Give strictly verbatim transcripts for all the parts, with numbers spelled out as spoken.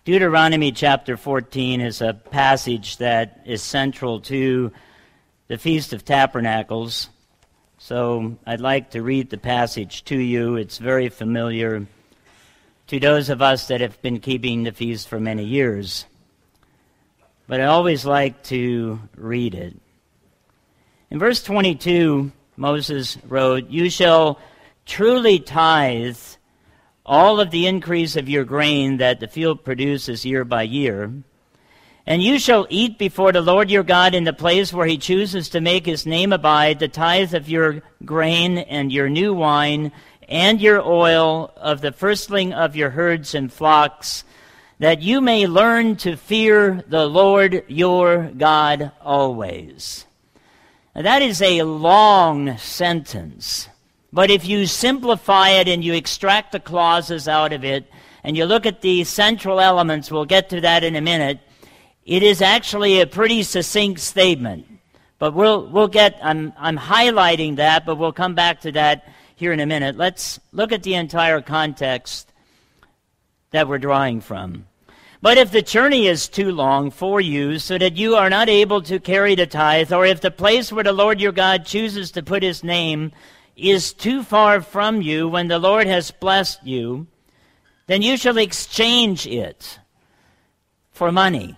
Deuteronomy chapter fourteen is a passage that is central to the Feast of Tabernacles. So I'd like to read the passage to you. It's very familiar to those of us that have been keeping the feast for many years. But I always like to read it. In verse twenty-two, Moses wrote, "You shall truly tithe all of the increase of your grain that the field produces year by year. And you shall eat before the Lord your God in the place where he chooses to make his name abide, the tithe of your grain and your new wine and your oil of the firstling of your herds and flocks, that you may learn to fear the Lord your God always." Now, that is a long sentence. But if you simplify it and you extract the clauses out of it, and you look at the central elements, we'll get to that in a minute, it is actually a pretty succinct statement. But we'll we'll get, I'm, I'm highlighting that, but we'll come back to that here in a minute. Let's look at the entire context that we're drawing from. "But if the journey is too long for you, so that you are not able to carry the tithe, or if the place where the Lord your God chooses to put his name is too far from you when the Lord has blessed you, then you shall exchange it for money."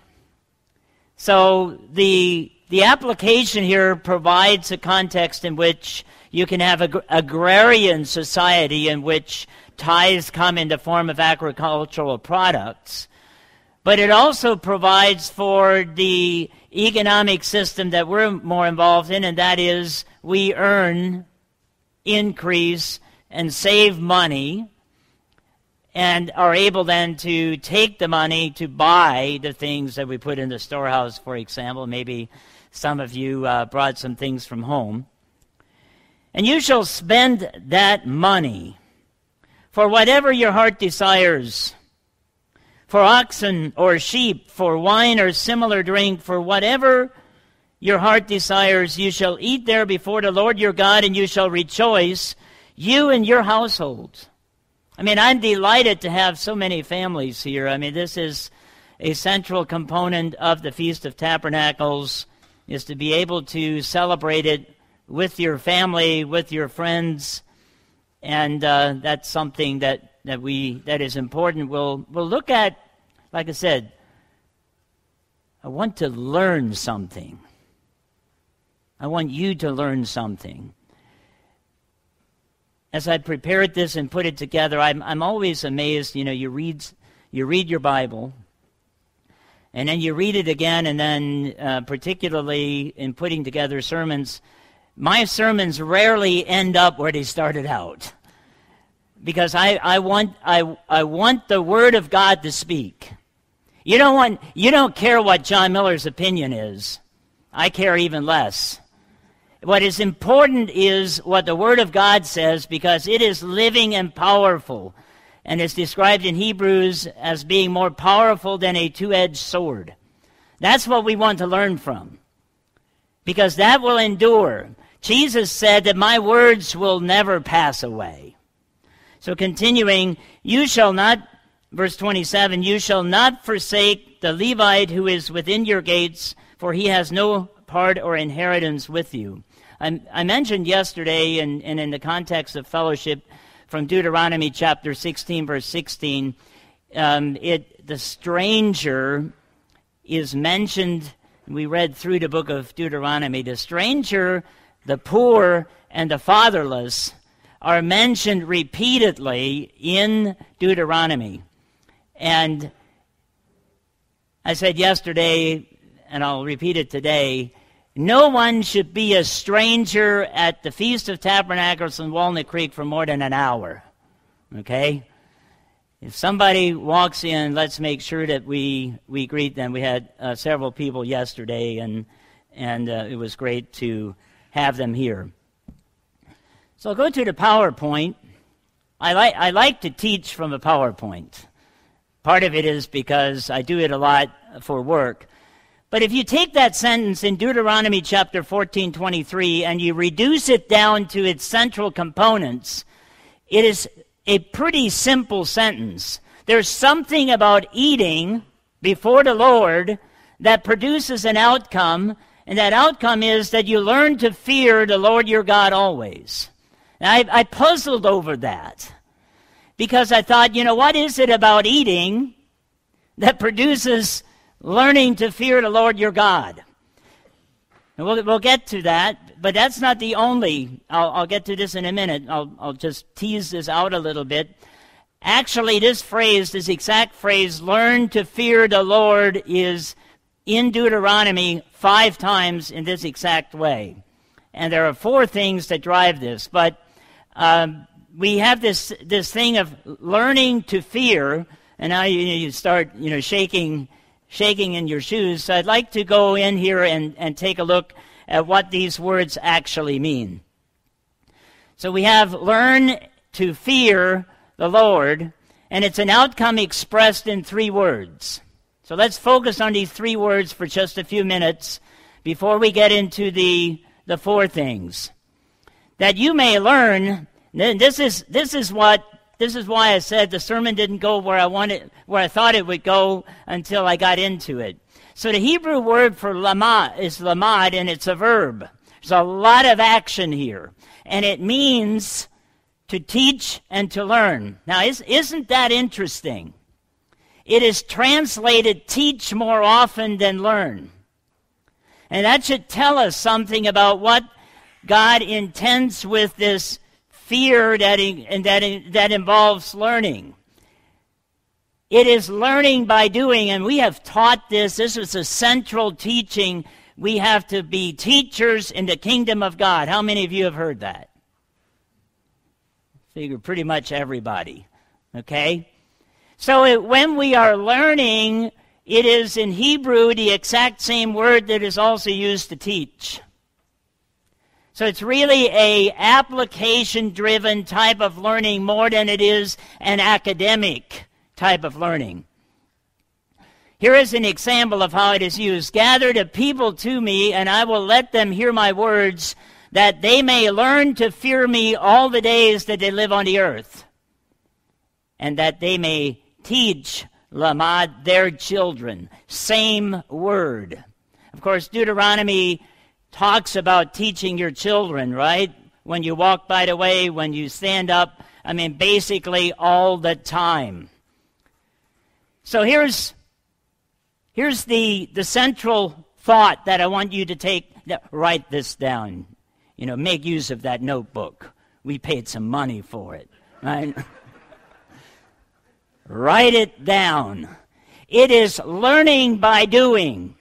So the the application here provides a context in which you can have an agrarian society in which tithes come in the form of agricultural products. But it also provides for the economic system that we're more involved in, and that is we earn, increase, and save money, and are able then to take the money to buy the things that we put in the storehouse, for example. Maybe some of you uh, brought some things from home. "And you shall spend that money for whatever your heart desires, for oxen or sheep, for wine or similar drink, for whatever your heart desires, you shall eat there before the Lord your God, and you shall rejoice, you and your household." I mean, I'm delighted to have so many families here. I mean, this is a central component of the Feast of Tabernacles, is to be able to celebrate it with your family, with your friends, and uh, that's something that, that we that is important. We'll we'll look at, like I said, I want to learn something. I want you to learn something. As I prepared this and put it together, I'm I'm always amazed. You know, you read you read your Bible, and then you read it again, and then uh, particularly in putting together sermons, my sermons rarely end up where they started out, because I, I want I I want the Word of God to speak. You don't want you don't care what John Miller's opinion is. I care even less. What is important is what the Word of God says, because it is living and powerful, and is described in Hebrews as being more powerful than a two-edged sword. That's what we want to learn from, because that will endure. Jesus said that my words will never pass away. So continuing, "You shall not," verse twenty-seven, "you shall not forsake the Levite who is within your gates, for he has no part or inheritance with you." I, I mentioned yesterday, and, and in the context of fellowship, from Deuteronomy chapter sixteen, verse sixteen, um, it the stranger is mentioned. We read through the book of Deuteronomy. The stranger, the poor, and the fatherless are mentioned repeatedly in Deuteronomy. And I said yesterday, and I'll repeat it today, no one should be a stranger at the Feast of Tabernacles in Walnut Creek for more than an hour. Okay? If somebody walks in, let's make sure that we, we greet them. We had uh, several people yesterday, and and uh, it was great to have them here. So I'll go to the PowerPoint. I like I like to teach from a PowerPoint. Part of it is because I do it a lot for work. But if you take that sentence in Deuteronomy chapter fourteen, twenty-three, and you reduce it down to its central components, it is a pretty simple sentence. There's something about eating before the Lord that produces an outcome, and that outcome is that you learn to fear the Lord your God always. And I, I puzzled over that because I thought, you know, what is it about eating that produces learning to fear the Lord your God? And we'll, we'll get to that, but that's not the only. I'll, I'll get to this in a minute. I'll, I'll just tease this out a little bit. Actually, this phrase, this exact phrase, learn to fear the Lord, is in Deuteronomy five times in this exact way. And there are four things that drive this. But um, we have this this thing of learning to fear, and now you, you start you know shaking shaking in your shoes. So I'd like to go in here and, and take a look at what these words actually mean. So we have learn to fear the Lord, and it's an outcome expressed in three words. So let's focus on these three words for just a few minutes before we get into the, the four things. That you may learn, this is this is what this is why I said the sermon didn't go where I wanted where I thought it would go until I got into it. So the Hebrew word for lamad is lamad, and it's a verb. There's a lot of action here, and it means to teach and to learn. Now, isn't that interesting? It is translated teach more often than learn. And that should tell us something about what God intends with this fear that, and that, that involves learning. It is learning by doing, and we have taught this. This is a central teaching. We have to be teachers in the kingdom of God. How many of you have heard that? I figure pretty much everybody, okay? So it, when we are learning, it is in Hebrew the exact same word that is also used to teach. So it's really a application-driven type of learning more than it is an academic type of learning. Here is an example of how it is used. Gather the people to me, and I will let them hear my words, that they may learn to fear me all the days that they live on the earth, and that they may teach lamad their children. Same word. Of course, Deuteronomy talks about teaching your children, right? When you walk by the way, when you stand up, I mean, basically all the time. So here's here's the, the central thought that I want you to take. Write this down. You know, make use of that notebook. We paid some money for it, right? Write it down. It is learning by doing.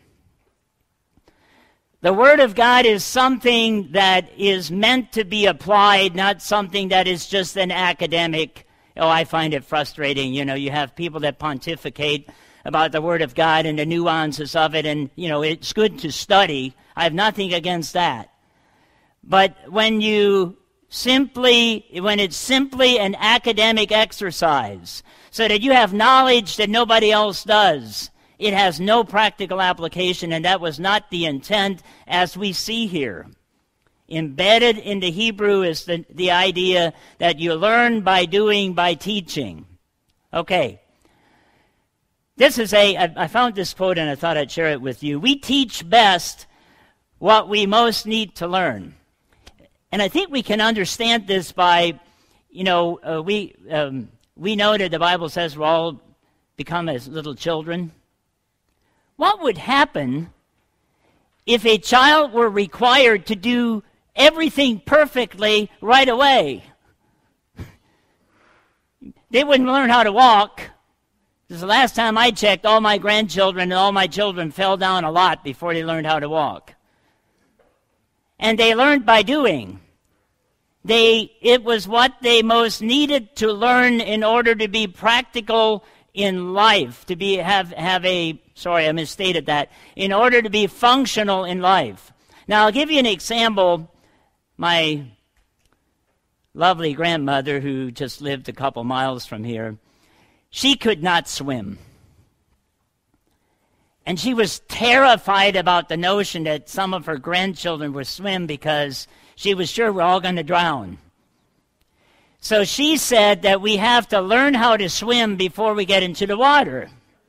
The Word of God is something that is meant to be applied, not something that is just an academic. Oh, I find it frustrating. You know, you have people that pontificate about the Word of God and the nuances of it, and, you know, it's good to study. I have nothing against that. But when you simply, when it's simply an academic exercise, so that you have knowledge that nobody else does, it has no practical application, and that was not the intent as we see here. Embedded in the Hebrew is the, the idea that you learn by doing, by teaching. Okay. This is a, I, I found this quote and I thought I'd share it with you. We teach best what we most need to learn. And I think we can understand this by, you know, uh, we um, we know that the Bible says we'll all become as little children. What would happen if a child were required to do everything perfectly right away? They wouldn't learn how to walk. Because the last time I checked, all my grandchildren and all my children fell down a lot before they learned how to walk. And they learned by doing. They, it was what they most needed to learn in order to be practical in life, to be have have a, sorry, I misstated that, in order to be functional in life. Now, I'll give you an example. My lovely grandmother, who just lived a couple miles from here, she could not swim. And she was terrified about the notion that some of her grandchildren would swim because she was sure we're all going to drown. So she said that we have to learn how to swim before we get into the water.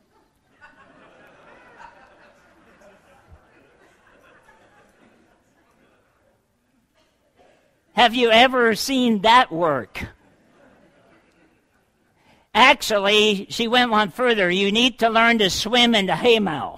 Have you ever seen that work? Actually, she went one further. You need to learn to swim in the haymow.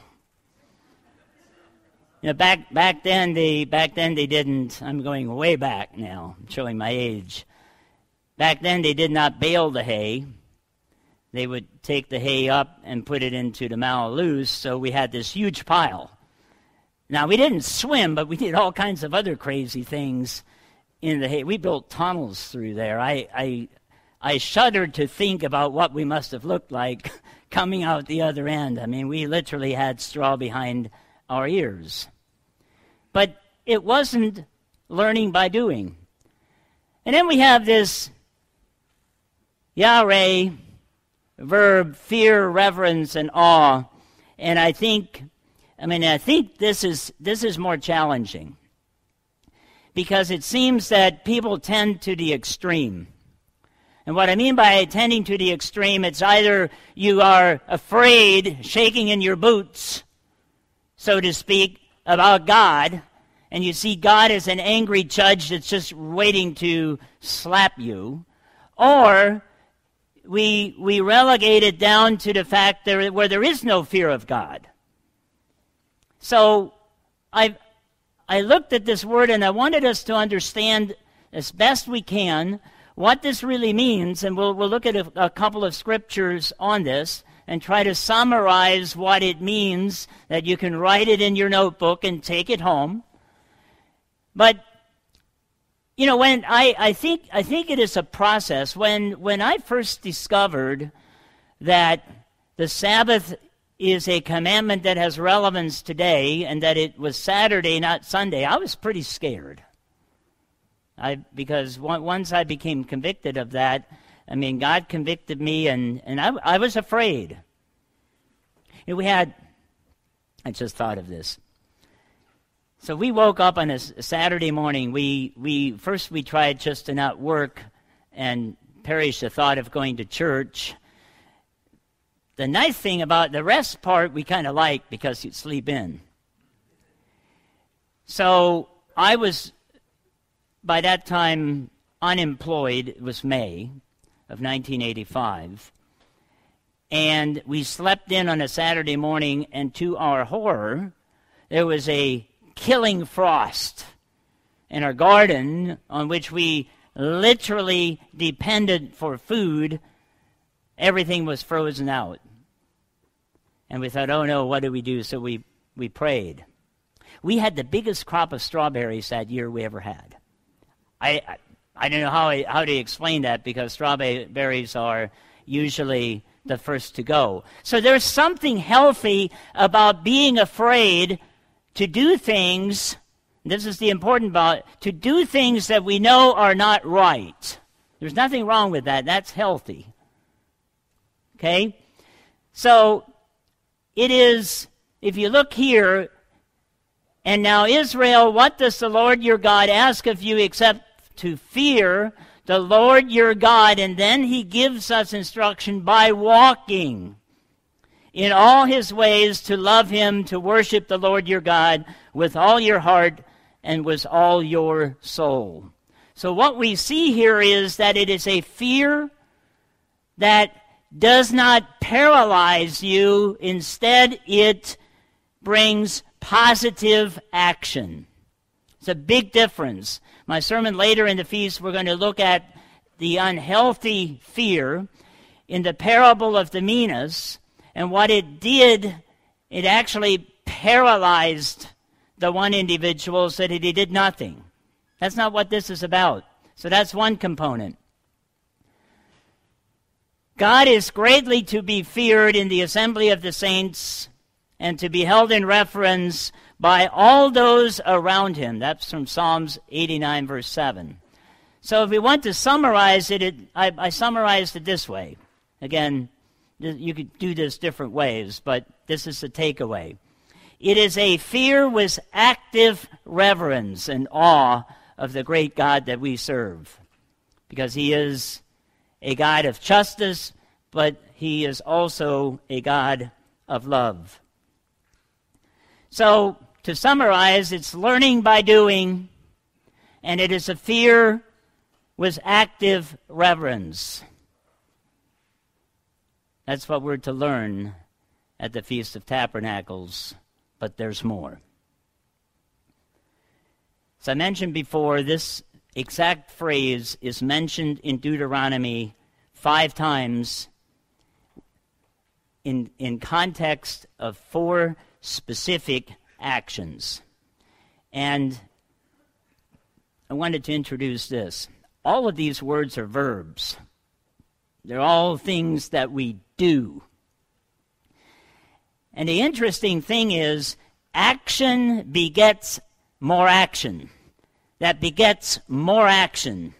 You know, back back then they back then they didn't. I'm going way back now. I'm showing my age. Back then they did not bale the hay. They would take the hay up and put it into the mow loose. So we had this huge pile. Now we didn't swim, but we did all kinds of other crazy things in the hay. We built tunnels through there. I I I shuddered to think about what we must have looked like coming out the other end. I mean, we literally had straw behind our ears. But it wasn't learning by doing. And then we have this Yahweh verb, fear, reverence, and awe. And I think, I mean, I think this is this is more challenging, because it seems that people tend to the extreme. And what I mean by tending to the extreme, it's either you are afraid, shaking in your boots, so to speak, about God, and you see God as an angry judge that's just waiting to slap you, or we we relegate it down to the fact there where there is no fear of God. So I I looked at this word and I wanted us to understand as best we can what this really means, and we'll we'll look at a, a couple of scriptures on this and try to summarize what it means, that you can write it in your notebook and take it home. But you know, when I, I think I think it is a process. When when I first discovered that the Sabbath is a commandment that has relevance today, and that it was Saturday, not Sunday, I was pretty scared. I because once I became convicted of that, I mean, God convicted me, and, and I, I was afraid. And we had, I just thought of this. So we woke up on a Saturday morning. We we first we tried just to not work and perish the thought of going to church. The nice thing about the rest part we kind of like, because you'd sleep in. So I was, by that time, unemployed. It was May of nineteen eighty-five. And we slept in on a Saturday morning, and to our horror, there was a killing frost in our garden on which we literally depended for food. Everything was frozen out. And we thought, oh no, what do we do? So we, we prayed. We had the biggest crop of strawberries that year we ever had. I I, I don't know how, I, how to explain that, because strawberries are usually the first to go. So there's something healthy about being afraid to do things, this is the important part, to do things that we know are not right. There's nothing wrong with that. That's healthy. Okay? So it is, if you look here, and now Israel, what does the Lord your God ask of you except to fear the Lord your God? And then he gives us instruction by walking in all his ways, to love him, to worship the Lord your God with all your heart and with all your soul. So what we see here is that it is a fear that does not paralyze you. Instead, it brings positive action. It's a big difference. My sermon later in the feast, we're going to look at the unhealthy fear in the parable of the minas. And what it did, it actually paralyzed the one individual so that he did nothing. That's not what this is about. So that's one component. God is greatly to be feared in the assembly of the saints and to be held in reverence by all those around him. That's from Psalms eighty-nine, verse seven. So if we want to summarize it, it I, I summarized it this way. Again, you could do this different ways, but this is the takeaway. It is a fear with active reverence and awe of the great God that we serve. because he is a God of justice, but he is also a God of love. So, to summarize, it's learning by doing, and it is a fear with active reverence. That's what we're to learn at the Feast of Tabernacles, but there's more. As I mentioned before, this exact phrase is mentioned in Deuteronomy five times in, in context of four specific actions. And I wanted to introduce this. All of these words are verbs. They're all things that we do. And the interesting thing is, action begets more action. That begets more action.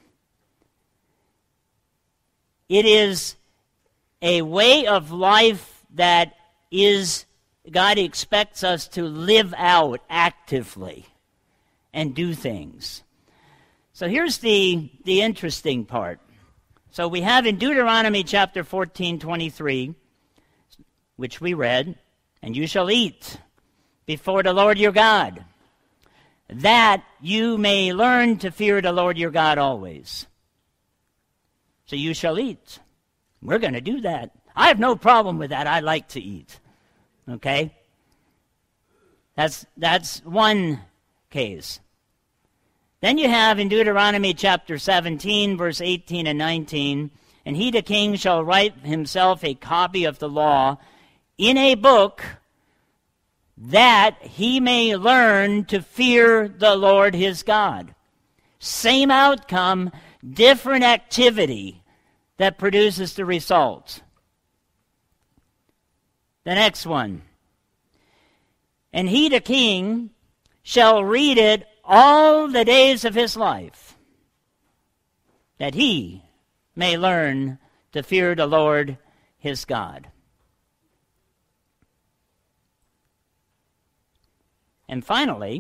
It is a way of life that is, God expects us to live out actively and do things. So here's the, the interesting part. So we have in Deuteronomy chapter fourteen, twenty-three, which we read, and you shall eat before the Lord your God, that you may learn to fear the Lord your God always. So you shall eat. We're going to do that. I have no problem with that. I like to eat. Okay? That's, that's one case. Then you have in Deuteronomy chapter seventeen, verse eighteen and nineteen, and he the king shall write himself a copy of the law in a book, that he may learn to fear the Lord his God. Same outcome, different activity that produces the result. The next one. And he, the king, shall read it all the days of his life, that he may learn to fear the Lord his God. And finally,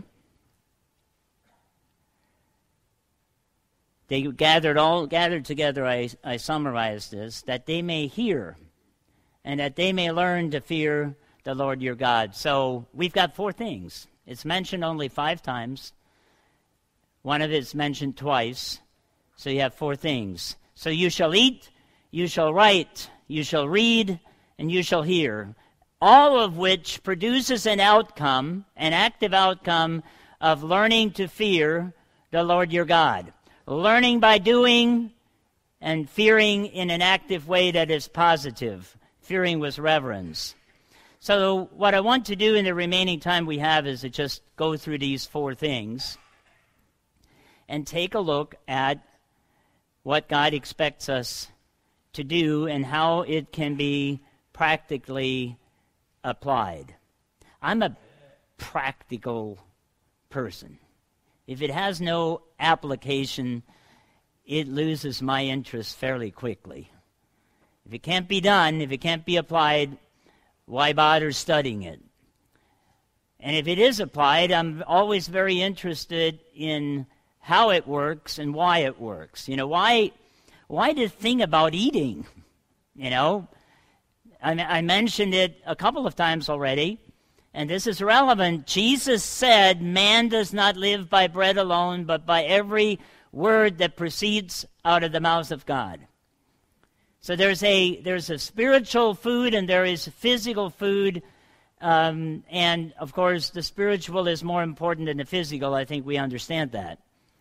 they gathered all gathered together, I, I summarized this, that they may hear and that they may learn to fear the Lord your God. So we've got four things. It's mentioned only five times. One of it's mentioned twice. So you have four things. So you shall eat, you shall write, you shall read, and you shall hear. All of which produces an outcome, an active outcome of learning to fear the Lord your God. Learning by doing and fearing in an active way that is positive. Fearing with reverence. So what I want to do in the remaining time we have is to just go through these four things and take a look at what God expects us to do and how it can be practically applied. I'm a practical person. If it has no application, it loses my interest fairly quickly. If it can't be done, if it can't be applied, why bother studying it? And if it is applied, I'm always very interested in how it works and why it works. You know, why, why the thing about eating? You know, I, I mentioned it a couple of times already, and this is relevant. Jesus said, man does not live by bread alone, but by every word that proceeds out of the mouth of God. So there's a there's a spiritual food and there is physical food, um, and of course the spiritual is more important than the physical. I think we understand that.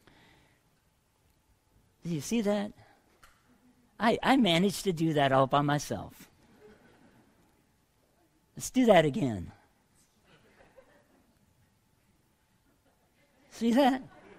Did you see that? I, I managed to do that all by myself. Let's do that again. See that?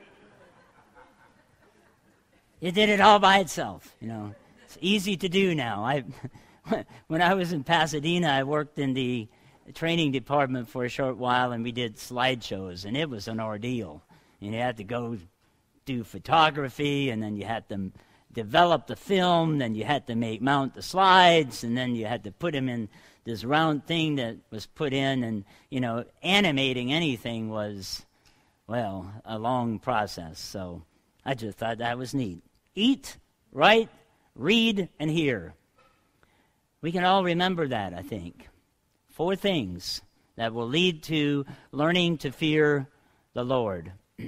It did it all by itself, you know. It's easy to do now. I, when I was in Pasadena, I worked in the training department for a short while, and we did slideshows, and it was an ordeal. And you had to go do photography, and then you had to develop the film, then you had to make mount the slides, and then you had to put them in this round thing that was put in, and, you know, animating anything was, well, a long process. So I just thought that was neat. Eat, write, read, and hear. We can all remember that, I think. Four things that will lead to learning to fear the Lord.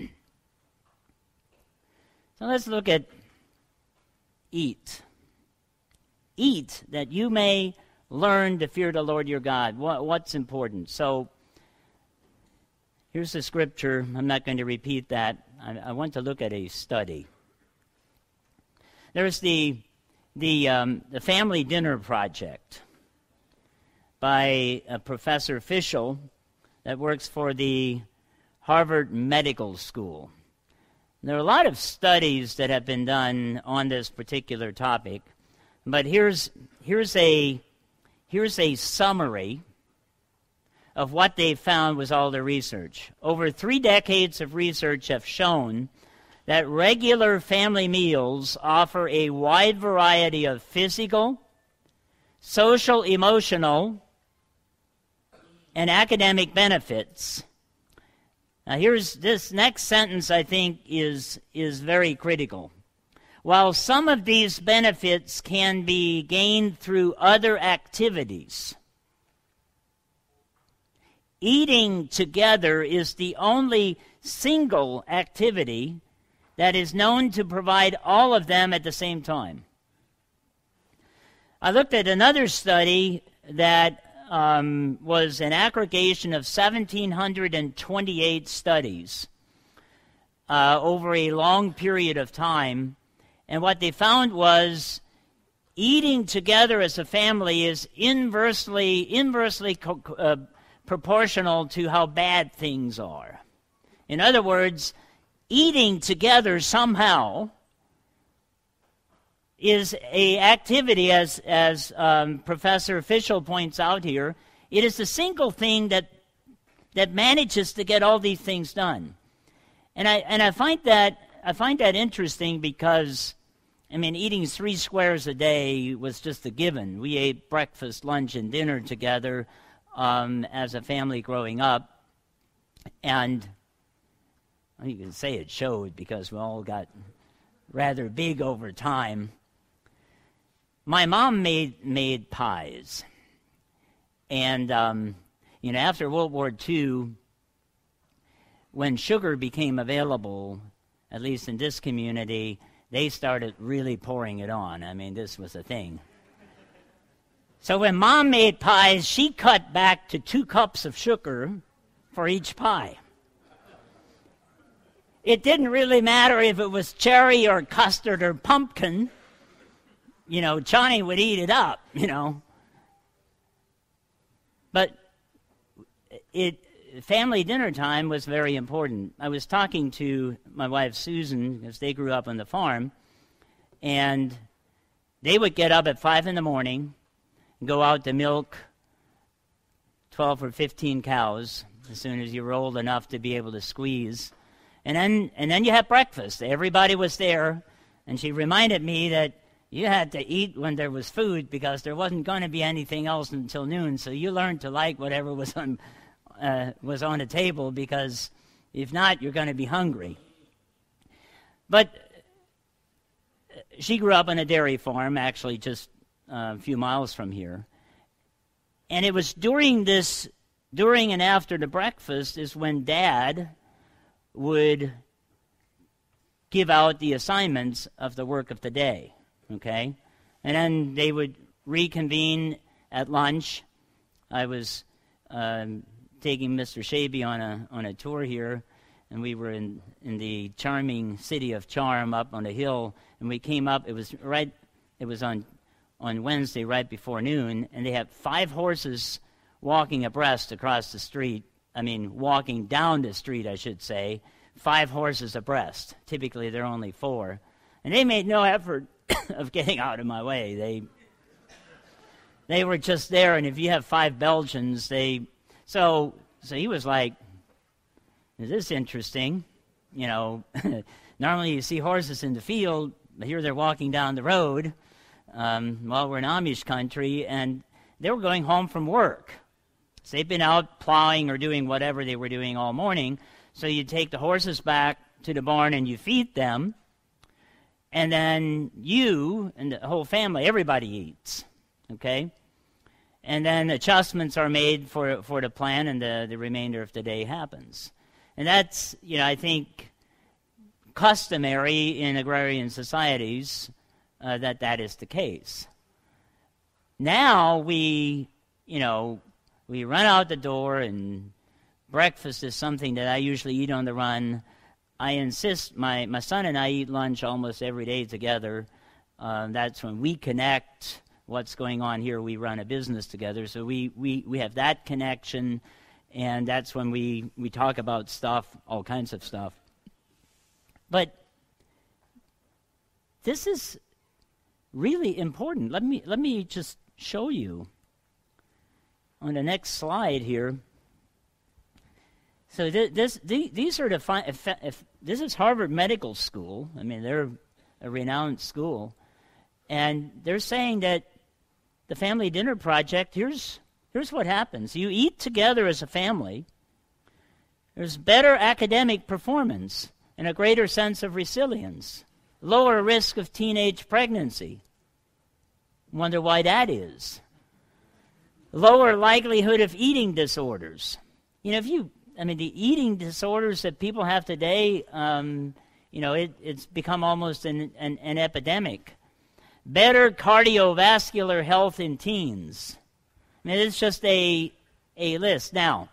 So let's look at eat. Eat, that you may learn to fear the Lord your God. What, what's important? So here's the scripture. I'm not going to repeat that. I, I want to look at a study. There's the the um, the Family Dinner Project by a Professor Fischel that works for the Harvard Medical School. There are a lot of studies that have been done on this particular topic, but here's here's a here's a summary of what they found with all the research. Over three decades of research have shown that regular family meals offer a wide variety of physical, social, emotional, and academic benefits. Now here's this next sentence, I think, is, is very critical. While some of these benefits can be gained through other activities, eating together is the only single activity that is known to provide all of them at the same time. I looked at another study that um, was an aggregation of one thousand seven hundred twenty-eight studies uh, over a long period of time, and what they found was eating together as a family is inversely, inversely co- uh, proportional to how bad things are. In other words, eating together somehow is a activity, as as um, Professor Fischel points out here. It is the single thing that that manages to get all these things done, and I and I find that I find that interesting because, I mean, eating three squares a day was just a given. We ate breakfast, lunch, and dinner together um, as a family growing up, and well, you can say it showed because we all got rather big over time. My mom made made pies, and um, you know, after World War Two, when sugar became available, at least in this community, they started really pouring it on. I mean, this was a thing. So when Mom made pies, she cut back to two cups of sugar for each pie. It didn't really matter if it was cherry or custard or pumpkin. You know, Johnny would eat it up, you know. But it family dinner time was very important. I was talking to my wife Susan, because they grew up on the farm, and they would get up at five in the morning and go out to milk twelve or fifteen cows as soon as you were old enough to be able to squeeze. And then and then you had breakfast. Everybody was there, and she reminded me that you had to eat when there was food because there wasn't going to be anything else until noon. So you learned to like whatever was on uh, was on the table, because if not, you're going to be hungry. But she grew up on a dairy farm, actually just uh, a few miles from here. And it was during this, during and after the breakfast is when Dad would give out the assignments of the work of the day, okay? And then they would reconvene at lunch. I was um, taking Mister Shaby on a on a tour here, and we were in, in the charming city of Charm up on a hill, and we came up, it was right, it was on, on Wednesday right before noon, and they had five horses walking abreast across the street. I mean, walking down the street, I should say, five horses abreast. Typically, there are only four. And they made no effort of getting out of my way. They they were just there, and if you have five Belgians, they... So, so he was like, is this interesting? You know, normally you see horses in the field, but here they're walking down the road. Um, well, we're in Amish country, and they were going home from work. So they've been out plowing or doing whatever they were doing all morning. So you take the horses back to the barn and you feed them. and then you and the whole family, everybody eats, okay? And then adjustments are made for for the plan, and the, the remainder of the day happens. And that's, you know, I think, customary in agrarian societies uh, that that is the case. Now we, you know, we run out the door, and breakfast is something that I usually eat on the run. I insist, my, my son and I eat lunch almost every day together. Uh, that's when we connect what's going on here. We run a business together, so we, we, we have that connection, and that's when we, we talk about stuff, all kinds of stuff. But this is really important. Let me, let me just show you on the next slide here. So th- this, th- these are the fi- if, if this is Harvard Medical School. I mean, they're a renowned school, and they're saying that the Family Dinner Project. Here's here's what happens: you eat together as a family. There's better academic performance and a greater sense of resilience, lower risk of teenage pregnancy. Wonder why that is. Lower likelihood of eating disorders. You know, if you I mean, the eating disorders that people have today, um, you know, it, it's become almost an, an, an epidemic. Better cardiovascular health in teens. I mean, it's just a, a list. Now,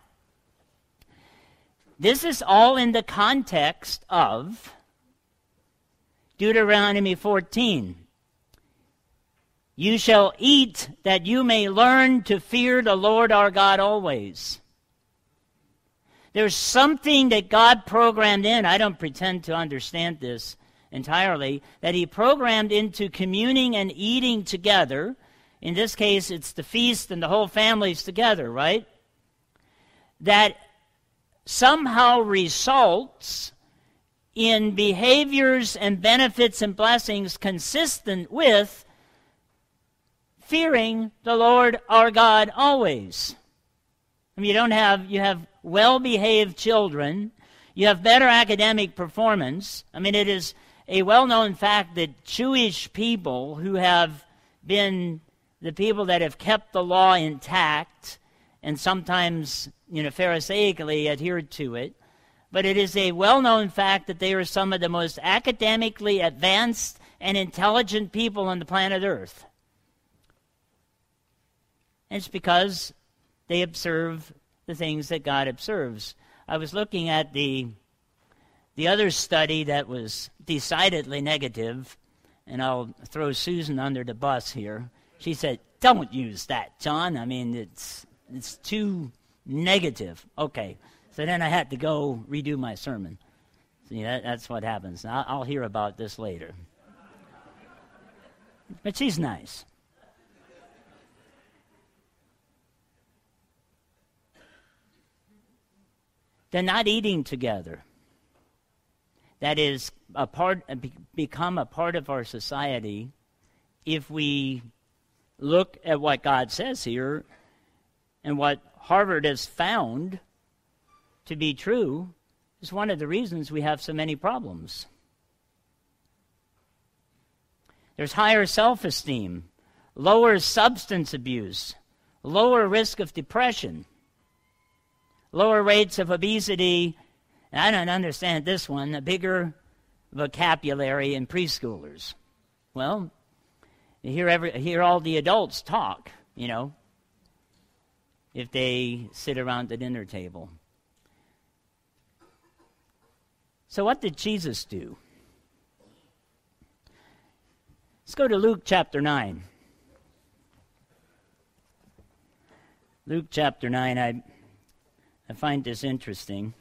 this is all in the context of Deuteronomy fourteen. You shall eat that you may learn to fear the Lord our God always. There's something that God programmed in. I don't pretend to understand this entirely, that he programmed into communing and eating together. In this case, it's the feast and the whole family's together, right? That somehow results in behaviors and benefits and blessings consistent with fearing the Lord our God always. I mean, you don't have, you have well-behaved children, you have better academic performance. I mean, it is a well-known fact that Jewish people who have been the people that have kept the law intact and sometimes, you know, pharisaically adhered to it, but it is a well-known fact that they are some of the most academically advanced and intelligent people on the planet Earth. And it's because they observe the things that God observes. I was looking at the the other study that was decidedly negative, and I'll throw Susan under the bus here. She said, "Don't use that, John. I mean, it's it's too negative." Okay, so then I had to go redo my sermon. See, that, that's what happens. Now, I'll hear about this later. But she's nice. They're not eating together. That is a part, become a part of our society if we look at what God says here and what Harvard has found to be true is one of the reasons we have so many problems. There's higher self-esteem, lower substance abuse, lower risk of depression, lower rates of obesity, and I don't understand this one, a bigger vocabulary in preschoolers. Well, you hear, every, hear all the adults talk, you know, if they sit around the dinner table. So what did Jesus do? Let's go to Luke chapter nine. Luke chapter nine, I... I find this interesting.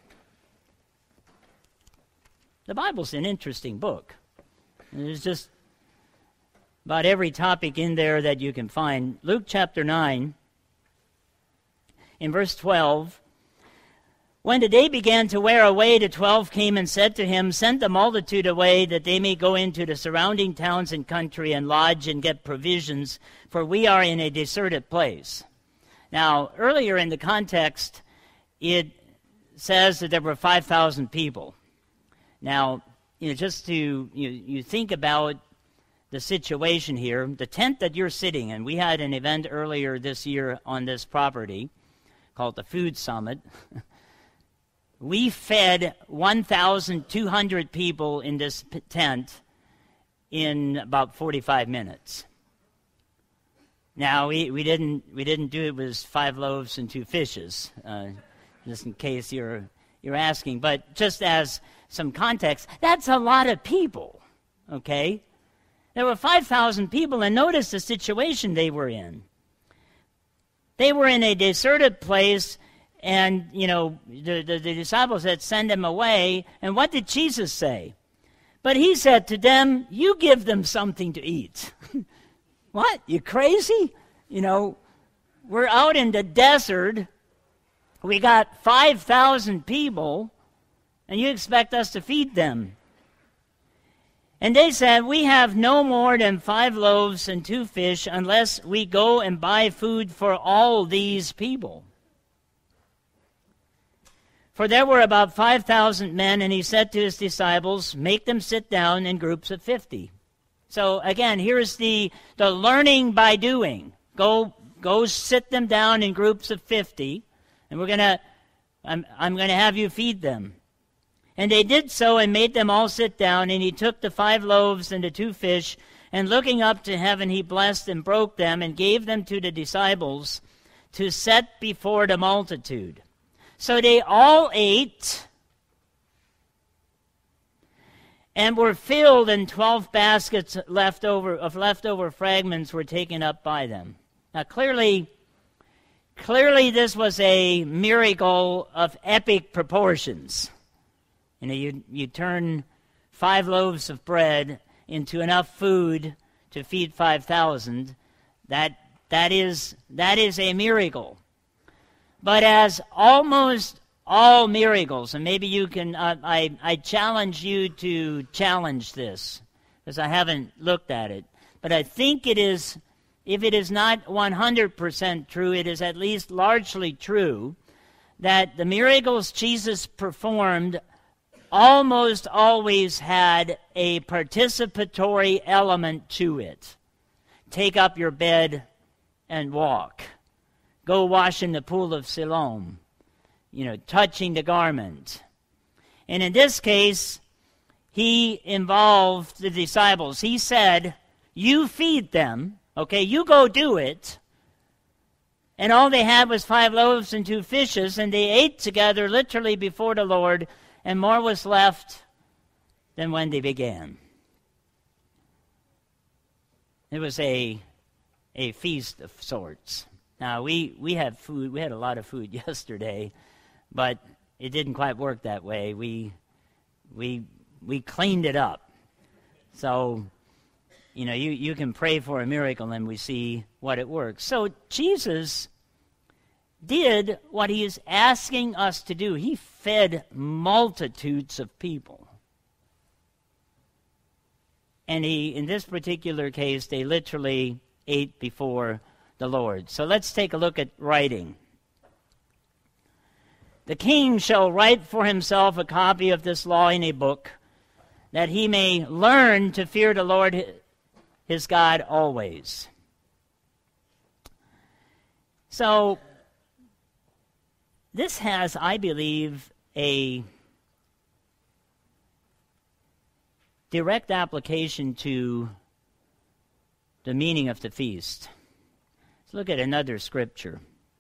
The Bible's an interesting book. There's just about every topic in there that you can find. Luke chapter nine, in verse twelve, when the day began to wear away, the twelve came and said to him, "Send the multitude away, that they may go into the surrounding towns and country and lodge and get provisions, for we are in a deserted place." Now, earlier in the context, it says that there were five thousand people. Now, you know, just to, you, you think about the situation here, the tent that you're sitting in. We had an event earlier this year on this property called the Food Summit. We fed one thousand two hundred people in this p- tent in about forty-five minutes. Now, we, we didn't we didn't do it with five loaves and two fishes, uh, just in case you're you're asking. But just as some context, that's a lot of people, okay? There were five thousand people, and notice the situation they were in. They were in a deserted place, and, you know, the, the, the disciples had sent them away, and what did Jesus say? But he said to them, you give them something to eat. What? You crazy? You know, we're out in the desert. We got five thousand people, and you expect us to feed them. And they said, we have no more than five loaves and two fish unless we go and buy food for all these people. For there were about five thousand men, and he said to his disciples, make them sit down in groups of fifty. So again, here's the, the learning by doing. Go, go sit them down in groups of fifty, and we're going to, I'm, I'm going to have you feed them. And they did so and made them all sit down, and he took the five loaves and the two fish, and looking up to heaven, he blessed and broke them and gave them to the disciples to set before the multitude. So they all ate and were filled, and twelve baskets left over, of leftover fragments were taken up by them. Now clearly, clearly this was a miracle of epic proportions. You know, you, you turn five loaves of bread into enough food to feed five thousand. That, that, is, that is a miracle. But as almost all miracles, and maybe you can, uh, I, I challenge you to challenge this, because I haven't looked at it. But I think it is, if it is not one hundred percent true, it is at least largely true, that the miracles Jesus performed almost always had a participatory element to it. Take up your bed and walk. Go wash in the pool of Siloam. You know, touching the garment. And in this case, he involved the disciples. He said, you feed them, okay, you go do it. And all they had was five loaves and two fishes, and they ate together literally before the Lord, and more was left than when they began. It was a, a feast of sorts. Now, we, we had food, we had a lot of food yesterday, but it didn't quite work that way. We, we, we cleaned it up. So, you know, you, you can pray for a miracle and we see what it works. So Jesus did what he is asking us to do. He fed multitudes of people. And he, in this particular case, they literally ate before the Lord. So let's take a look at writing. The king shall write for himself a copy of this law in a book, that he may learn to fear the Lord his God always. So, this has, I believe, a direct application to the meaning of the feast. Let's look at another scripture.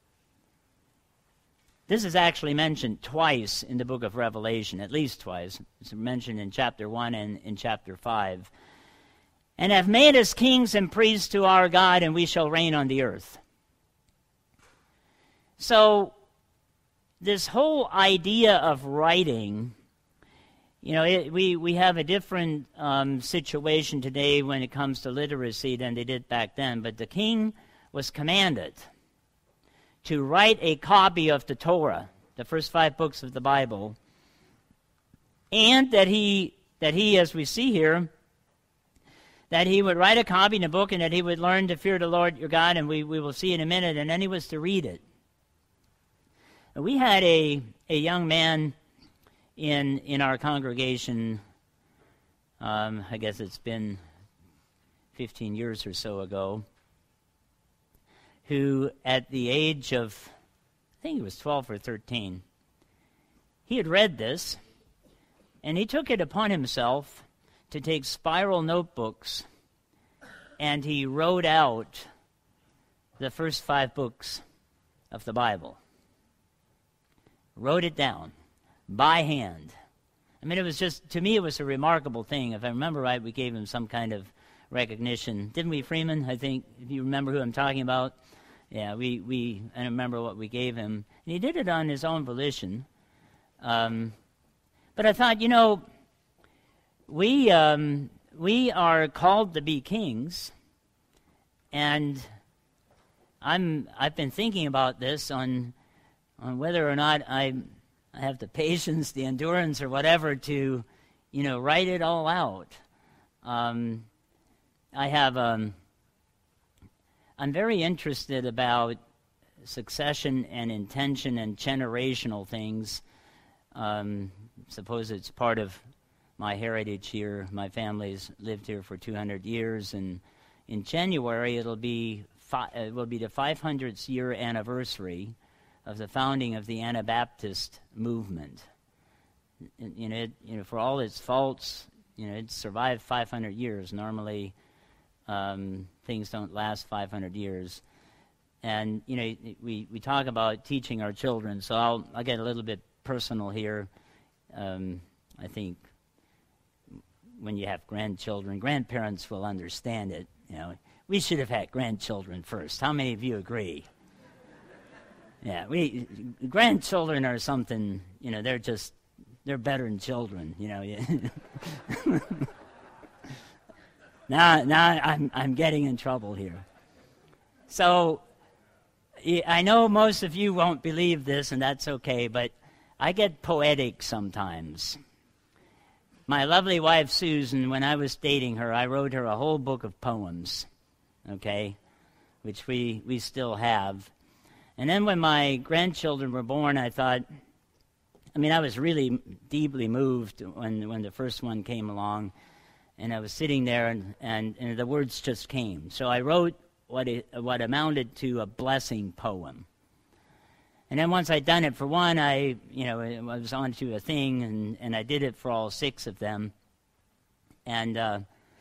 This is actually mentioned twice in the book of Revelation, at least twice. It's mentioned in chapter one and in chapter five. And have made us kings and priests to our God, and we shall reign on the earth. So, this whole idea of writing, you know, it, we, we have a different um, situation today when it comes to literacy than they did back then, but the king was commanded to write a copy of the Torah, the first five books of the Bible, and that he, that he, as we see here, that he would write a copy in a book and that he would learn to fear the Lord your God, and we, we will see in a minute, and then he was to read it. We had a, a young man in, in our congregation Um, I guess it's been fifteen years or so ago, who at the age of, I think he was twelve or thirteen, he had read this, and he took it upon himself to take spiral notebooks, and he wrote out the first five books of the Bible. Wrote it down by hand. I mean, it was just, to me, it was a remarkable thing. If I remember right, we gave him some kind of recognition. Didn't we, Freeman? I think, if you remember who I'm talking about. Yeah, we, we I remember what we gave him. And he did it on his own volition. Um, but I thought, you know, we um, we are called to be kings, and I'm I've been thinking about this on on whether or not I I have the patience, the endurance, or whatever to, you know, write it all out. Um, I have um, I'm very interested about succession and intention and generational things. Um, suppose it's part of my heritage here. My family's lived here for two hundred years, and in January it'll be fi- it will be the five hundredth year anniversary of the founding of the Anabaptist movement. You know, it, you know, for all its faults, you know, it survived five hundred years. Normally, um, things don't last five hundred years. And you know, we, we talk about teaching our children. So I'll I'll get a little bit personal here. Um, I think when you have grandchildren, grandparents will understand it. You know, we should have had grandchildren first. How many of you agree? Yeah, we grandchildren are something. You know, they're just they're better than children. You know. now, now I'm I'm getting in trouble here. So I know most of you won't believe this, and that's okay. But I get poetic sometimes. My lovely wife Susan, when I was dating her, I wrote her a whole book of poems. Okay, which we we still have. And then when my grandchildren were born, I thought, I mean, I was really deeply moved when, when the first one came along, and I was sitting there, and, and, and the words just came. So I wrote what it, what amounted to a blessing poem. And then once I'd done it for one, I, you know, I was on to a thing, and, and I did it for all six of them, and uh,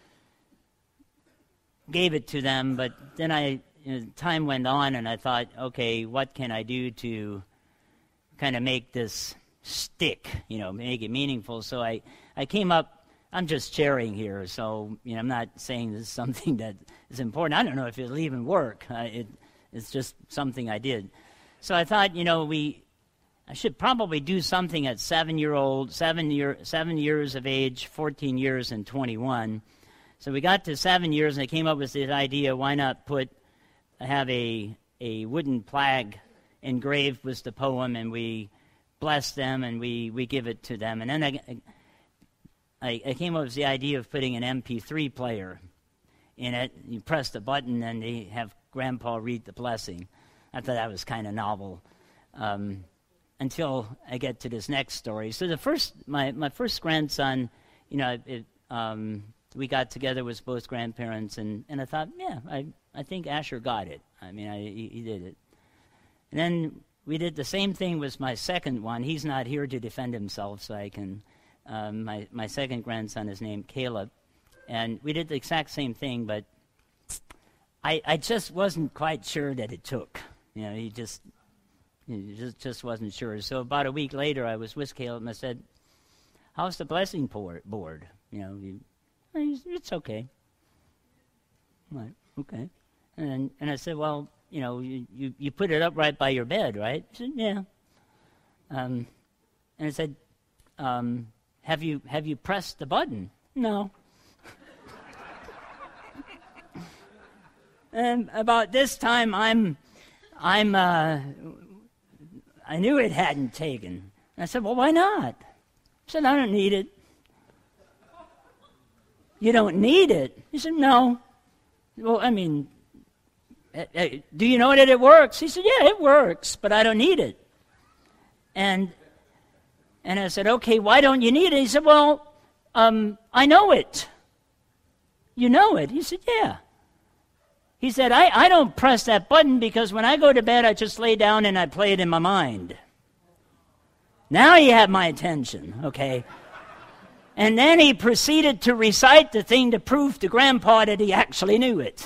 gave it to them. But then I... You know, time went on, and I thought, okay, what can I do to kind of make this stick, you know, make it meaningful? So I, I came up, I'm just sharing here, so, you know, I'm not saying this is something that is important. I don't know if it'll even work. Uh, it, it's just something I did. So I thought, you know, we, I should probably do something at seven-year-old, seven, year, seven years of age, fourteen years, and twenty-one. So we got to seven years, and I came up with this idea, why not put have a a wooden plaque engraved with the poem, and we bless them, and we, we give it to them. And then I, I, I came up with the idea of putting an M P three player in it. You press the button, and they have Grandpa read the blessing. I thought that was kind of novel, um, until I get to this next story. So the first, my, my first grandson, you know, it, um, we got together with both grandparents, and, and I thought, yeah, I I think Asher got it. I mean, I, he, he did it. And then we did the same thing with my second one. He's not here to defend himself, so I can. Um, my my second grandson is named Caleb, and we did the exact same thing, but I I just wasn't quite sure that it took. You know, he just he just just wasn't sure. So about a week later, I was with Caleb, and I said, "How's the blessing board?" You know, he, it's okay. I'm like, okay. And and I said, well, you know, you, you, you put it up right by your bed, right? He said, yeah. Um, and I said, um, have you have you pressed the button? No. And about this time, I'm, I'm, uh, I knew it hadn't taken. And I said, well, why not? He said, I don't need it. You don't need it? He said, no. Well, I mean, uh, uh, do you know that it works? He said, yeah, it works, but I don't need it. And and I said, okay, why don't you need it? He said, well, um, I know it. You know it? He said, yeah. He said, I, I don't press that button because when I go to bed, I just lay down and I play it in my mind. Now you have my attention, okay? And then he proceeded to recite the thing to prove to Grandpa that he actually knew it.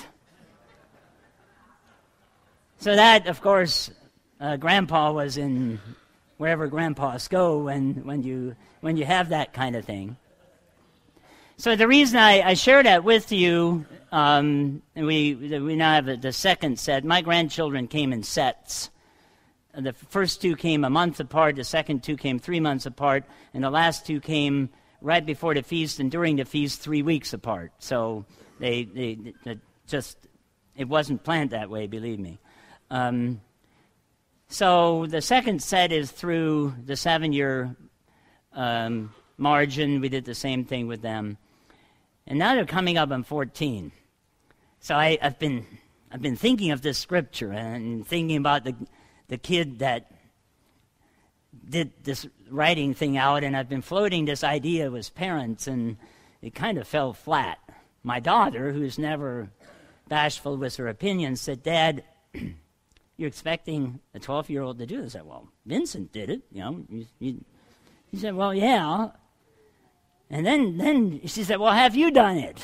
So that, of course, uh, Grandpa was in wherever grandpas go when, when, you, when you have that kind of thing. So the reason I, I share that with you, um, and we, we now have the second set. My grandchildren came in sets. The first two came a month apart, the second two came three months apart, and the last two came right before the feast and during the feast three weeks apart. So they, they, they just, it wasn't planned that way, believe me. Um, so the second set is through the seven-year um, margin. We did the same thing with them. And now they're coming up on fourteen. So I, I've been I've been thinking of this scripture and thinking about the the kid that did this writing thing out, and I've been floating this idea with parents, and it kind of fell flat. My daughter, who's never bashful with her opinions, said, "Dad, you're expecting a twelve-year-old to do this?" I said, "Well, Vincent did it, you know." You, you. He said, "Well, yeah." And then, then she said, "Well, have you done it?"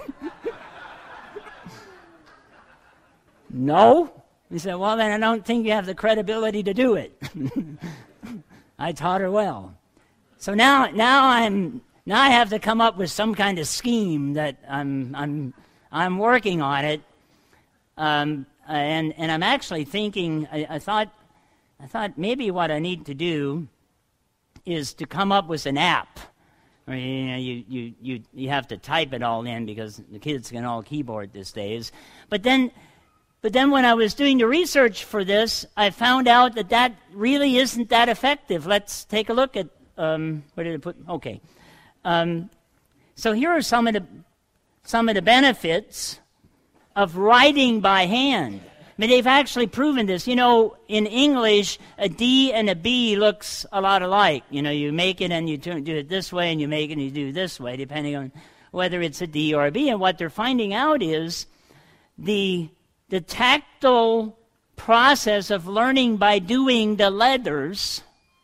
No. He said, "Well, then I don't think you have the credibility to do it." I taught her well. So now, now I'm now I have to come up with some kind of scheme that I'm I'm I'm working on it, um, and and I'm actually thinking. I, I thought I thought maybe what I need to do is to come up with an app. I mean, you know, you, you, you, you have to type it all in because the kids can all keyboard these days. But then, but then when I was doing the research for this, I found out that that really isn't that effective. Let's take a look at, um, where did I put, okay. Um, so here are some of the, some of the benefits of writing by hand. I mean, they've actually proven this. You know, in English, a D and a B looks a lot alike. You know, you make it and you do it this way, and you make it and you do it this way, depending on whether it's a D or a B. And what they're finding out is the, the tactile process of learning by doing the letters.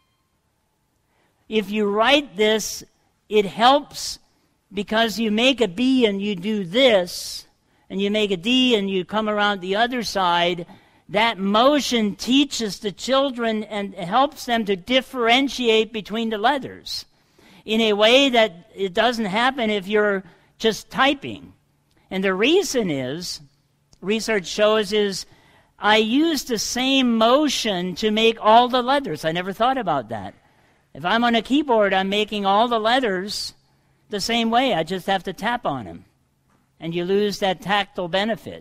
If you write this, it helps because you make a B and you do this, and you make a D and you come around the other side. That motion teaches the children and helps them to differentiate between the letters in a way that it doesn't happen if you're just typing. And the reason is, research shows, is I use the same motion to make all the letters. I never thought about that. If I'm on a keyboard, I'm making all the letters the same way. I just have to tap on them. And you lose that tactile benefit.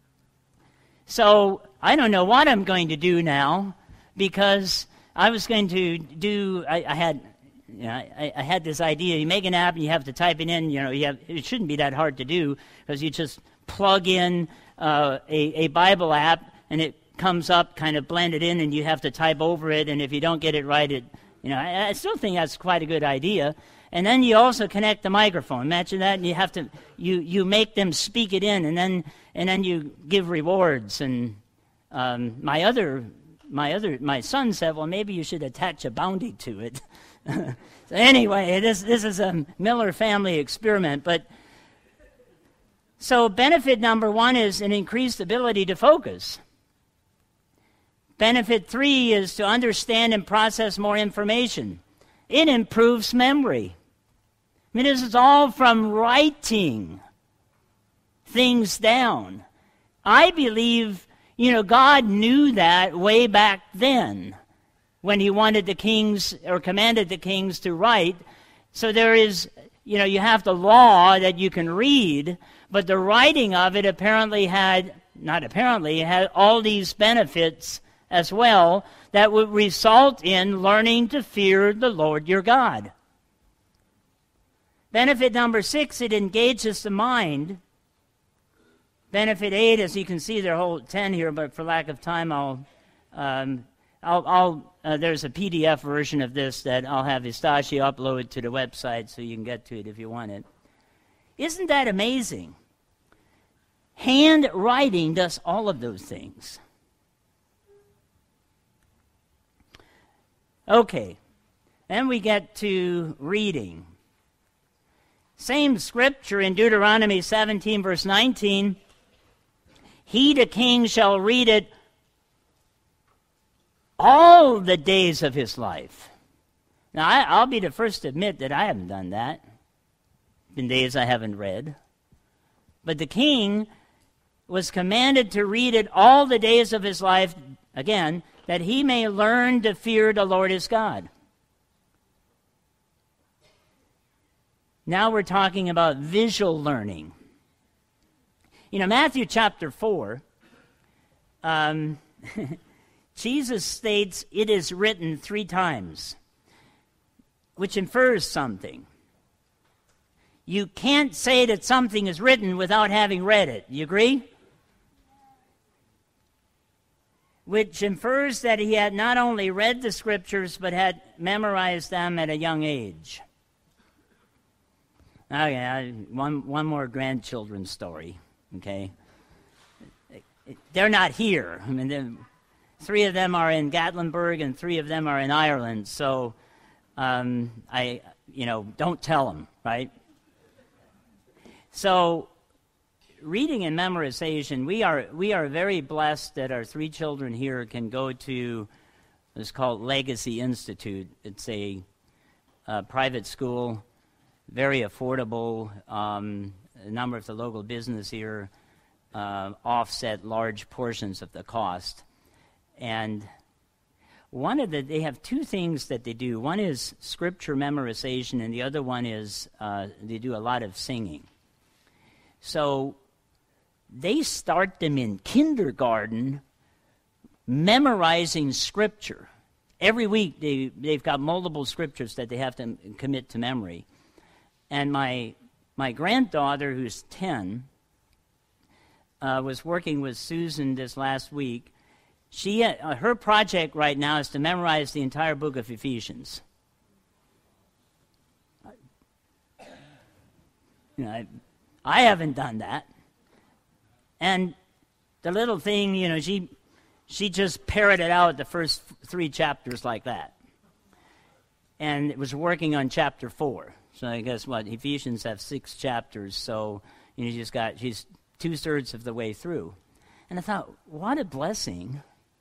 So I don't know what I'm going to do now, because I was going to do, I, I had you know, I, I had this idea. You make an app and you have to type it in. You know, you have, it shouldn't be that hard to do, because you just plug in uh, a, a Bible app and it comes up kind of blended in, and you have to type over it, and if you don't get it right, it, you know, I, I still think that's quite a good idea. And then you also connect the microphone. Imagine that, and you have to you you make them speak it in, and then and then you give rewards. And um, my other my other my son said, well, maybe you should attach a bounty to it. So anyway, this this is a Miller family experiment. But so benefit number one is an increased ability to focus. Benefit three is to understand and process more information. It improves memory. I mean, this is all from writing things down. I believe, you know, God knew that way back then when he wanted the kings, or commanded the kings to write. So there is, you know, you have the law that you can read, but the writing of it apparently had, not apparently, had all these benefits as well that would result in learning to fear the Lord your God. Benefit number six, it engages the mind. Benefit eight, as you can see, there are whole ten here, but for lack of time, I'll, um, I'll, I'll uh, there's a P D F version of this that I'll have Estacia upload to the website so you can get to it if you want it. Isn't that amazing? Handwriting does all of those things. Okay, then we get to reading. Same scripture in Deuteronomy seventeen, verse nineteen. He, the king, shall read it all the days of his life. Now, I, I'll be the first to admit that I haven't done that. Been days I haven't read. But the king was commanded to read it all the days of his life, again, that he may learn to fear the Lord his God. Now we're talking about visual learning. You know, Matthew chapter four, um, Jesus states, "It is written" three times, which infers something. You can't say that something is written without having read it. You agree? Which infers that he had not only read the scriptures, but had memorized them at a young age. Okay, one, one more grandchildren story, okay? They're not here. I mean, three of them are in Gatlinburg and three of them are in Ireland, so um, I, you know, don't tell them, right? So, reading and memorization, we are we are very blessed that our three children here can go to what's called Legacy Institute. It's a, a private school, very affordable. Um, a number of the local business here uh, offset large portions of the cost. And one of the, they have two things that they do. One is scripture memorization, and the other one is uh, they do a lot of singing. So they start them in kindergarten memorizing scripture. Every week they, they've got multiple scriptures that they have to commit to memory. And my my granddaughter, who's ten, uh, was working with Susan this last week. She uh, her project right now is to memorize the entire book of Ephesians. You know, I, I haven't done that. And the little thing, you know, she she just parroted out the first three chapters like that. And it was working on chapter four. So I guess what, Ephesians have six chapters, so you know, you just got, she's two-thirds of the way through. And I thought, what a blessing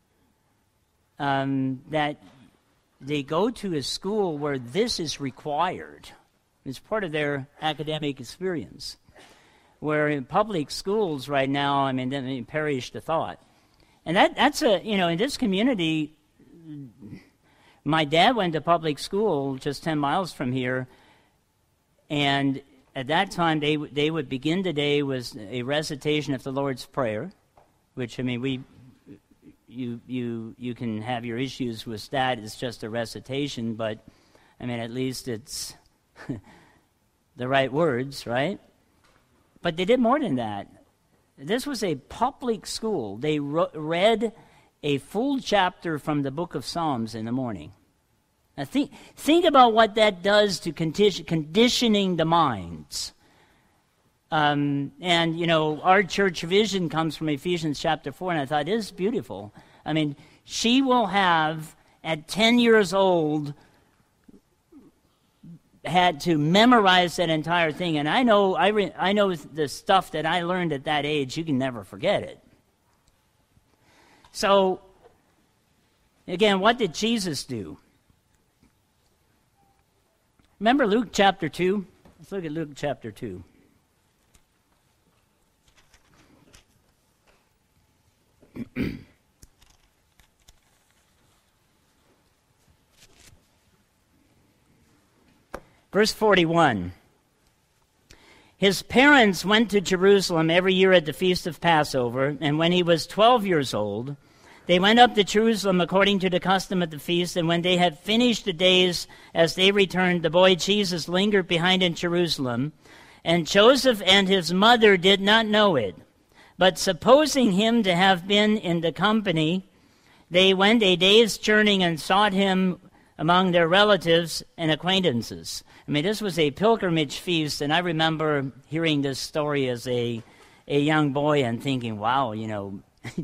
um, that they go to a school where this is required. It's part of their academic experience. Where in public schools right now, I mean, they perish the thought. And that that's a, you know, in this community, my dad went to public school just ten miles from here, and at that time they they would begin the day with a recitation of the Lord's Prayer, which, I mean, we, you you you can have your issues with that. It's just a recitation, but, I mean, at least it's the right words, right? But they did more than that. This was a public school. They ro- read a full chapter from the book of Psalms in the morning. Now think, think about what that does to condition, conditioning the minds. Um, and, you know, our church vision comes from Ephesians chapter four, and I thought, it is beautiful. I mean, she will have, at ten years old, had to memorize that entire thing. And I know I, re- I know the stuff that I learned at that age, you can never forget it. So, again, what did Jesus do? Remember Luke chapter two? Let's look at Luke chapter two. Verse forty-one. His parents went to Jerusalem every year at the feast of Passover, and when he was twelve years old, they went up to Jerusalem according to the custom of the feast, and when they had finished the days as they returned, the boy Jesus lingered behind in Jerusalem, and Joseph and his mother did not know it. But supposing him to have been in the company, they went a day's journey and sought him among their relatives and acquaintances. I mean, this was a pilgrimage feast, and I remember hearing this story as a, a young boy and thinking, wow, you know,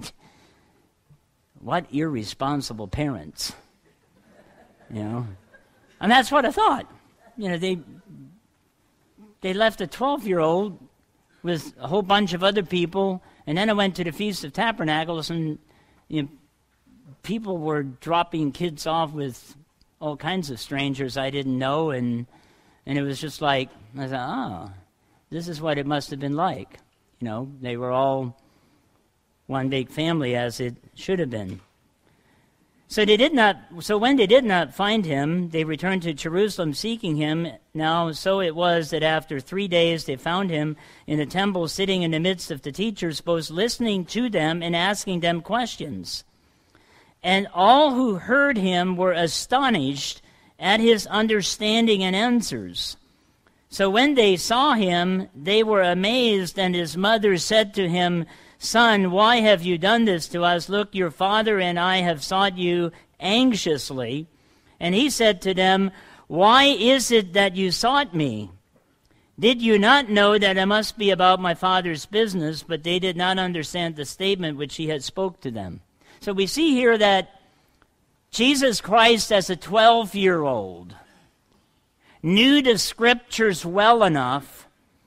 what irresponsible parents, you know. And that's what I thought. You know, they they left a twelve-year-old with a whole bunch of other people, and then I went to the Feast of Tabernacles, and you know, people were dropping kids off with all kinds of strangers I didn't know, and and it was just like, I thought, oh, this is what it must have been like. You know, they were all one big family, as it should have been. So they did not. So when they did not find him, they returned to Jerusalem seeking him. Now, so it was that after three days they found him in the temple, sitting in the midst of the teachers, both listening to them and asking them questions. And all who heard him were astonished at his understanding and answers. So when they saw him, they were amazed, and his mother said to him, "Son, why have you done this to us? Look, your father and I have sought you anxiously." And he said to them, "Why is it that you sought me? Did you not know that it must be about my father's business?" But they did not understand the statement which he had spoke to them. So we see here that Jesus Christ, as a twelve-year-old, knew the Scriptures well enough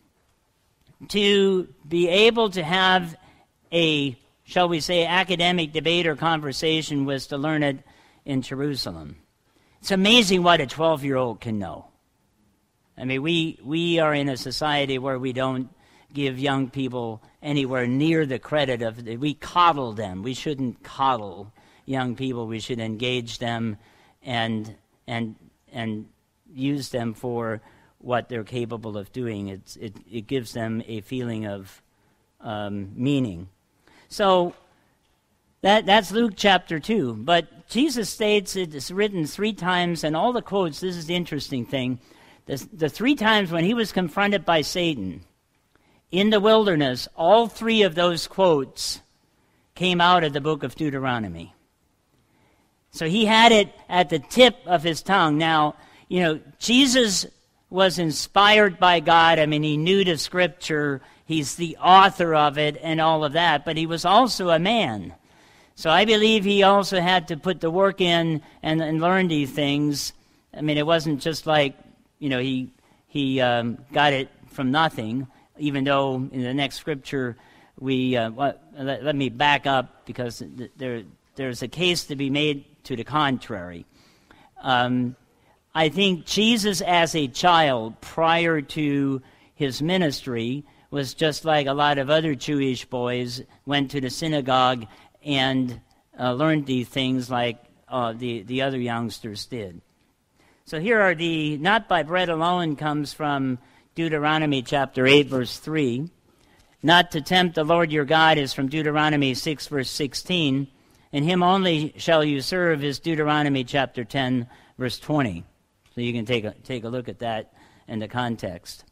to be able to have a, shall we say, academic debate or conversation was to learn it in Jerusalem. It's amazing what a twelve-year-old can know. I mean, we, we are in a society where we don't give young people anywhere near the credit of, we coddle them. We shouldn't coddle young people. We should engage them and and and use them for what they're capable of doing. It's, it, it gives them a feeling of um, meaning. So that that's Luke chapter two. But Jesus states it's written three times, and all the quotes, this is the interesting thing, the, the three times when he was confronted by Satan in the wilderness, all three of those quotes came out of the book of Deuteronomy. So he had it at the tip of his tongue. Now, you know, Jesus was inspired by God. I mean, he knew the Scripture. He's the author of it and all of that, but he was also a man. So I believe he also had to put the work in and, and learn these things. I mean, it wasn't just like, you know, he he um, got it from nothing, even though in the next scripture we, uh, let, let me back up because there there's a case to be made to the contrary. Um, I think Jesus as a child prior to his ministry was just like a lot of other Jewish boys, went to the synagogue and uh, learned these things like uh, the, the other youngsters did. So here are the, not by bread alone comes from Deuteronomy chapter eight, verse three. Not to tempt the Lord your God is from Deuteronomy six, verse sixteen. And him only shall you serve is Deuteronomy chapter ten, verse twenty. So you can take a, take a look at that in the context.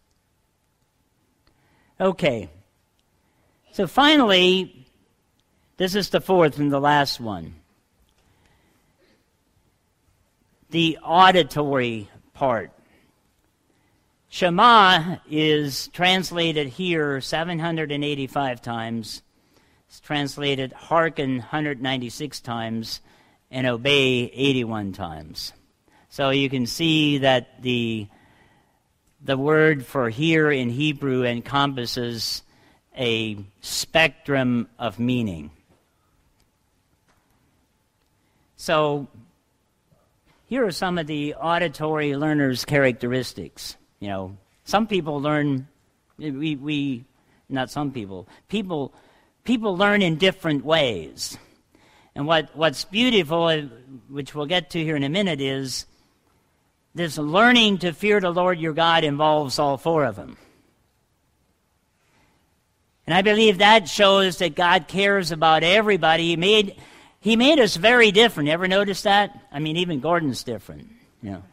Okay. So finally, this is the fourth and the last one. The auditory part. Shema is translated here seven hundred eighty-five times. It's translated hearken one hundred ninety-six times and obey eighty-one times. So you can see that the the word for hear in Hebrew encompasses a spectrum of meaning. So here are some of the auditory learners' characteristics. You know, some people learn, we, we not some people, people people learn in different ways. And what, what's beautiful, which we'll get to here in a minute, is this learning to fear the Lord your God involves all four of them. And I believe that shows that God cares about everybody. He made He made us very different. You ever notice that? I mean, even Gordon's different, you know.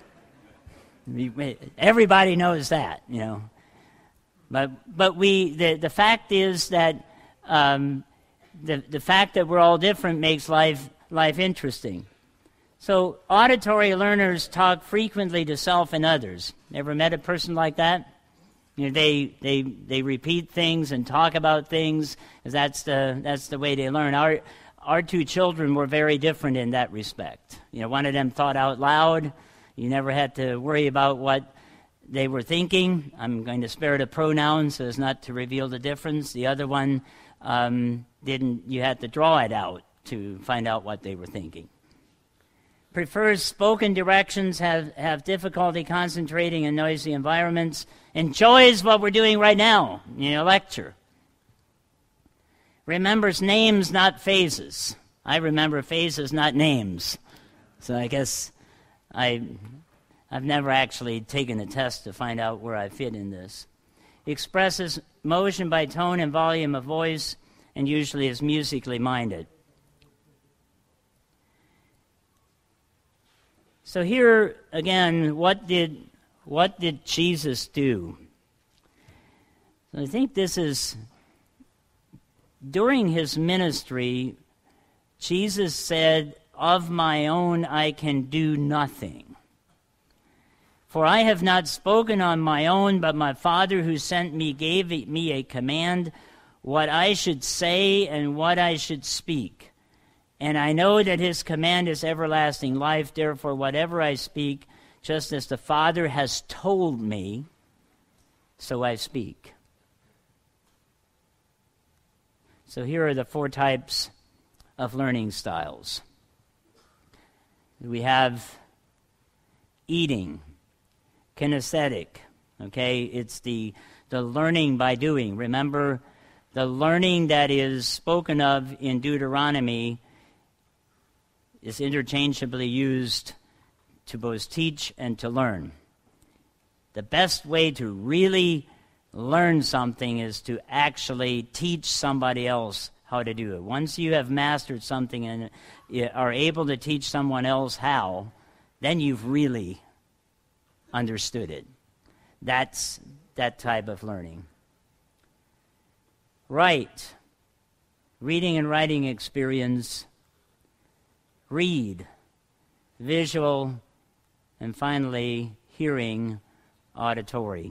Everybody knows that, you know. But but we the, the fact is that um, the the fact that we're all different makes life life interesting. So auditory learners talk frequently to self and others. Ever met a person like that? You know, they they they repeat things and talk about things, because that's the that's the way they learn. Our our two children were very different in that respect. You know, one of them thought out loud. You never had to worry about what they were thinking. I'm going to spare the pronouns so as not to reveal the difference. The other one um, didn't. You had to draw it out to find out what they were thinking. Prefers spoken directions, have, have difficulty concentrating in noisy environments, enjoys what we're doing right now, you know, lecture. Remembers names, not phases. I remember phases, not names. So I guess I, I've never actually taken a test to find out where I fit in this. Expresses emotion by tone and volume of voice, and usually is musically minded. So here again, what did what did Jesus do? So I think this is, during his ministry, Jesus said, "Of my own I can do nothing. For I have not spoken on my own, but my Father who sent me gave me a command, what I should say and what I should speak. And I know that his command is everlasting life. Therefore, whatever I speak, just as the Father has told me, so I speak." So here are the four types of learning styles. We have eating, kinesthetic. Okay, it's the, the learning by doing. Remember, the learning that is spoken of in Deuteronomy is interchangeably used to both teach and to learn. The best way to really learn something is to actually teach somebody else how to do it. Once you have mastered something and are able to teach someone else how, then you've really understood it. That's that type of learning. Write, reading and writing experience. Read, visual, and finally, hearing, auditory.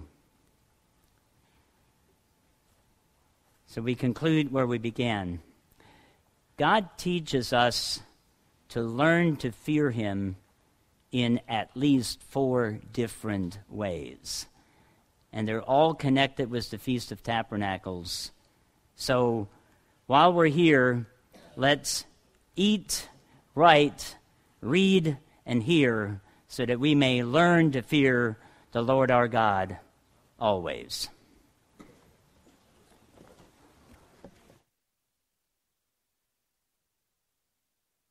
So we conclude where we began. God teaches us to learn to fear him in at least four different ways. And they're all connected with the Feast of Tabernacles. So while we're here, let's eat, write, read, and hear, so that we may learn to fear the Lord our God always.